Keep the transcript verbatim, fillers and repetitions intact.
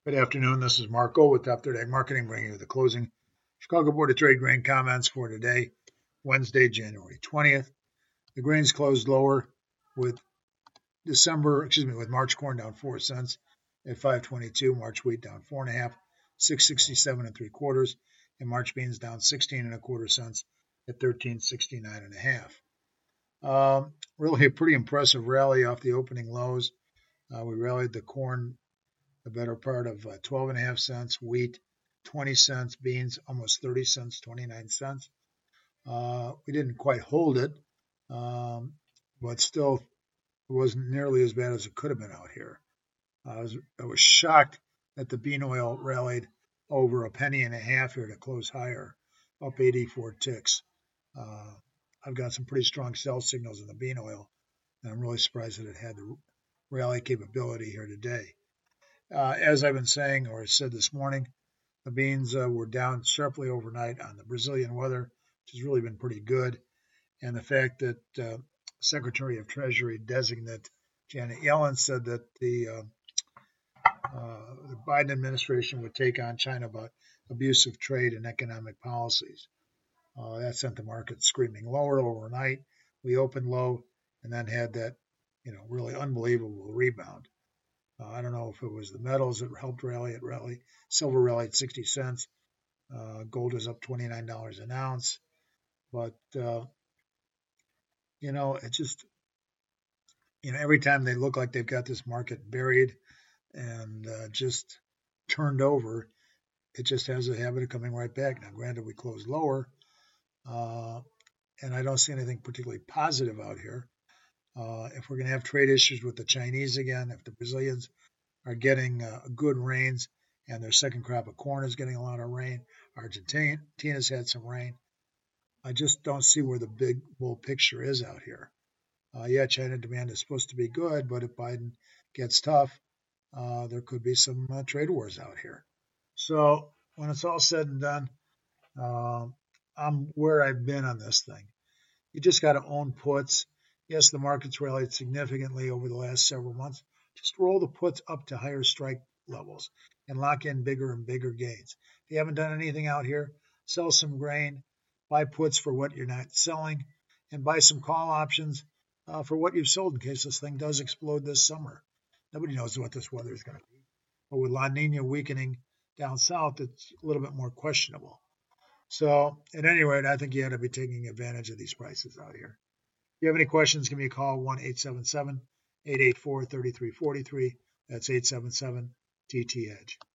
Good afternoon. This is Marco with Top thirty Ag Marketing, bringing you the closing Chicago Board of Trade grain comments for today, Wednesday, January twentieth. The grains closed lower with December, excuse me, with March corn down four cents at five twenty-two, March wheat down four and a half, six sixty-seven and three quarters, and March beans down sixteen and a quarter cents at thirteen sixty-nine and a half. Um, really a pretty impressive rally off the opening lows. Uh, we rallied the corn the better part of uh, twelve and a half cents, wheat twenty cents, beans almost thirty cents, twenty-nine cents. Uh, we didn't quite hold it, um, but still it wasn't nearly as bad as it could have been out here. Uh, I was I was shocked that the bean oil rallied over a penny and a half here to close higher, up eighty-four ticks. Uh, I've got some pretty strong sell signals in the bean oil, and I'm really surprised that it had the rally capability here today. Uh, as I've been saying, or said this morning, the beans uh, were down sharply overnight on the Brazilian weather, which has really been pretty good, and the fact that uh, Secretary of Treasury designate Janet Yellen said that the, uh, uh, the Biden administration would take on China about abusive trade and economic policies. Uh, that sent the market screaming lower overnight. We opened low and then had that, you know, really unbelievable rebound. Uh, I don't know if it was the metals that helped rally it. Rally, silver rallied sixty cents. Uh, gold is up twenty-nine dollars an ounce. But, uh, you know, it just, you know, every time they look like they've got this market buried and uh, just turned over, it just has a habit of coming right back. Now, granted, we closed lower, uh, and I don't see anything particularly positive out here. Uh, if we're going to have trade issues with the Chinese again, if the Brazilians are getting uh, good rains, and their second crop of corn is getting a lot of rain. Argentina's had some rain. I just don't see where the big bull picture is out here. Uh, yeah, China demand is supposed to be good, but if Biden gets tough, uh, there could be some uh, trade wars out here. So when it's all said and done, uh, I'm where I've been on this thing. You just got to own puts. Yes, the market's rallied significantly over the last several months. Just roll the puts up to higher strike levels and lock in bigger and bigger gains. If you haven't done anything out here, sell some grain, buy puts for what you're not selling, and buy some call options uh, for what you've sold in case this thing does explode this summer. Nobody knows what this weather is going to be. But with La Nina weakening down south, it's a little bit more questionable. So, at any rate, I think you ought to be taking advantage of these prices out here. If you have any questions, give me a call, one eight seven seven, eight eight four, three three four three. That's eight seven seven T T Edge.